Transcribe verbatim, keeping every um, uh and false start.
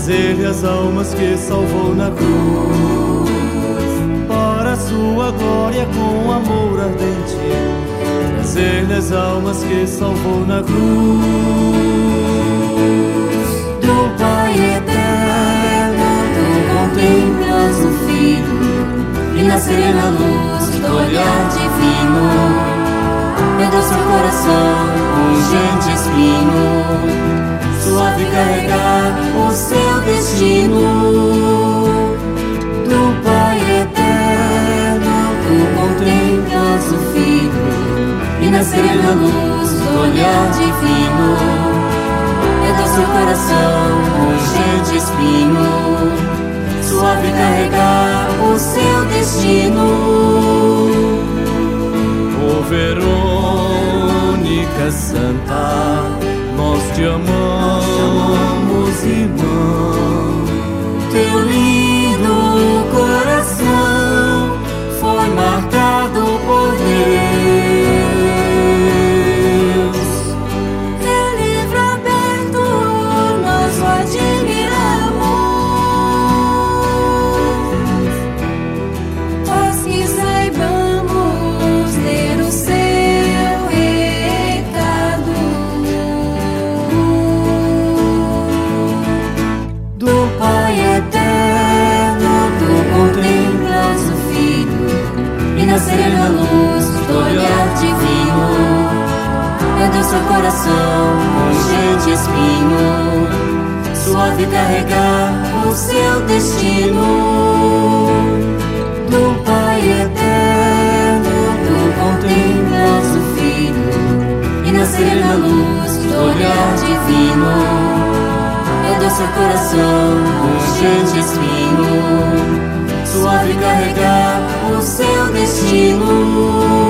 trazer-lhe as almas que salvou na cruz, para a sua glória com amor ardente, trazer-lhe as almas que salvou na cruz. Do Pai eterno, tu contemplas o Filho, e na serena luz do olhar divino, é do seu coração urgente espinho, suave carregar o seu destino. Do Pai eterno, tu contemplas o Filho, e na serena luz do olhar divino, é do seu coração urgente espinho, suave carregar o seu destino. Ô Verônica Santa, nós te amamos, irmã. Teu lindo coração foi marcado por Deus. É livro aberto, nós o admiramos. Faz que saibamos ler o seu recado. Do Pai eterno, tu contemplas o Filho, e na serena luz do olhar divino, é do seu coração urgente espinho, suave carregar o seu destino. Do Pai eterno, tu contemplas o Filho, e na serena luz do olhar divino, é do seu coração urgente espinho, suave carregar o seu destino.